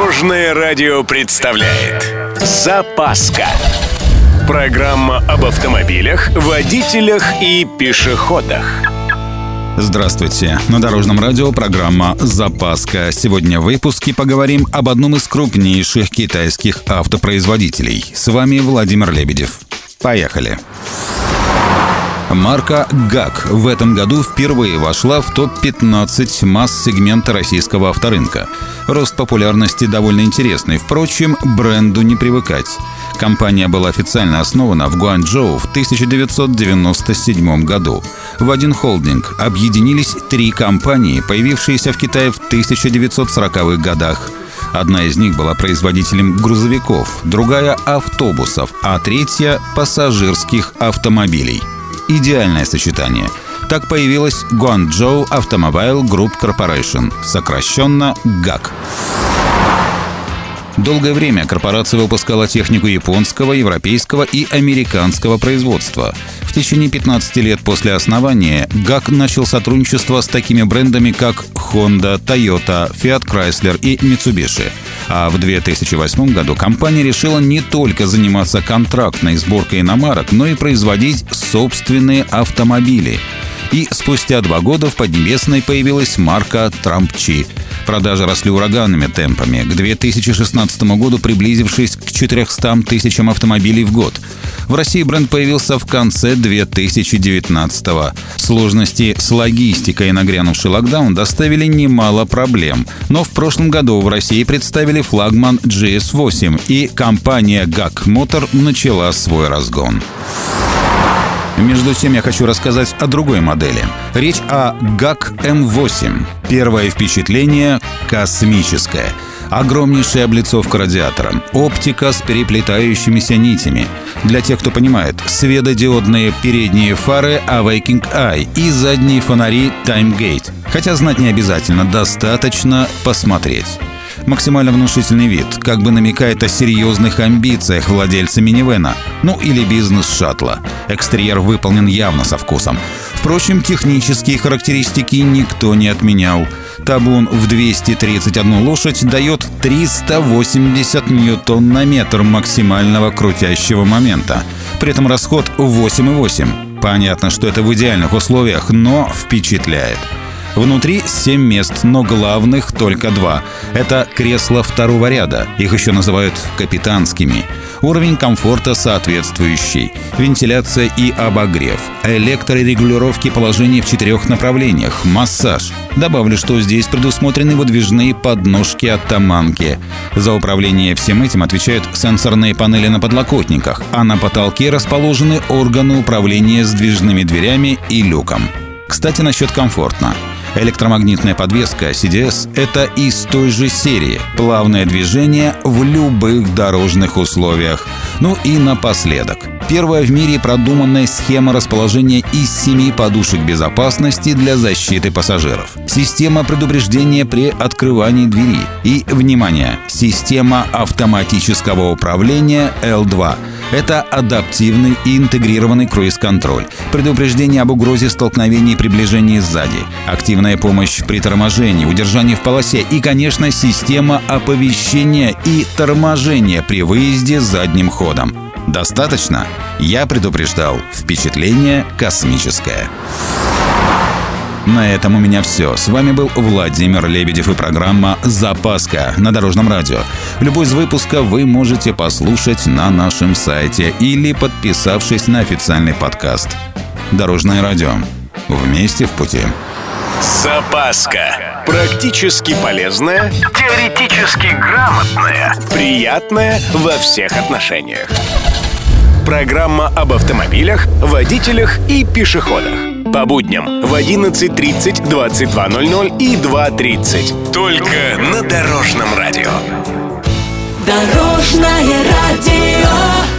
Дорожное радио представляет «Запаска». Программа об автомобилях, водителях и пешеходах. Здравствуйте! На Дорожном радио программа «Запаска». Сегодня в выпуске поговорим об одном из крупнейших китайских автопроизводителей. С вами Владимир Лебедев. Поехали! Марка GAC в этом году впервые вошла в топ-15 масс-сегмента российского авторынка. Рост популярности довольно интересный, впрочем, бренду не привыкать. Компания была официально основана в Гуанчжоу в 1997 году. В один холдинг объединились 3 компании, появившиеся в Китае в 1940-х годах. Одна из них была производителем грузовиков, другая — автобусов, а третья — пассажирских автомобилей. Идеальное сочетание. Так появилась Guangzhou Automobile Group Corporation, сокращенно GAC. Долгое время корпорация выпускала технику японского, европейского и американского производства. В течение 15 лет после основания GAC начал сотрудничество с такими брендами, как Honda, Toyota, Fiat Chrysler и Mitsubishi. А в 2008 году компания решила не только заниматься контрактной сборкой иномарок, но и производить собственные автомобили. И спустя 2 года в Поднебесной появилась марка Трампчи. Продажи росли ураганными темпами, к 2016 году приблизившись к 400 тысячам автомобилей в год. В России бренд появился в конце 2019-го. Сложности с логистикой и нагрянувший локдаун доставили немало проблем. Но в прошлом году в России представили флагман GS8, и компания GAC Motor начала свой разгон. Между тем я хочу рассказать о другой модели. Речь о GAC M8. Первое впечатление – космическое. Огромнейшая облицовка радиатора, оптика с переплетающимися нитями. Для тех, кто понимает, светодиодные передние фары Awaking Eye и задние фонари Time Gate. Хотя знать не обязательно, достаточно посмотреть. Максимально внушительный вид, как бы намекает о серьезных амбициях владельца минивэна, ну или бизнес-шаттла. Экстерьер выполнен явно со вкусом. Впрочем, технические характеристики никто не отменял. Табун в 231 лошадь дает 380 ньютон-метр максимального крутящего момента. При этом расход 8,8. Понятно, что это в идеальных условиях, но впечатляет. Внутри 7 мест, но главных только 2. Это кресла второго ряда, их еще называют капитанскими. Уровень комфорта соответствующий. Вентиляция и обогрев. Электрорегулировки положений в 4 направлениях. Массаж. Добавлю, что здесь предусмотрены выдвижные подножки от Таманки. За управление всем этим отвечают сенсорные панели на подлокотниках, а на потолке расположены органы управления сдвижными дверями и люком. Кстати, насчет комфортно. Электромагнитная подвеска CDS – это из той же серии. Плавное движение в любых дорожных условиях. Ну и напоследок. Первая в мире продуманная схема расположения из 7 подушек безопасности для защиты пассажиров. Система предупреждения при открывании двери. И, внимание, система автоматического управления L2. Это адаптивный и интегрированный круиз-контроль, предупреждение об угрозе столкновений и приближении сзади, активная помощь при торможении, удержании в полосе и, конечно, система оповещения и торможения при выезде задним ходом. Достаточно? Я предупреждал. Впечатление космическое. На этом у меня все. С вами был Владимир Лебедев и программа «Запаска» на Дорожном радио. Любой из выпусков вы можете послушать на нашем сайте или подписавшись на официальный подкаст. Дорожное радио. Вместе в пути. «Запаска». Практически полезная, теоретически грамотная, приятная во всех отношениях. Программа об автомобилях, водителях и пешеходах. По будням в 11:30, 22:00 и 2:30. Только на Дорожном радио. Дорожное радио.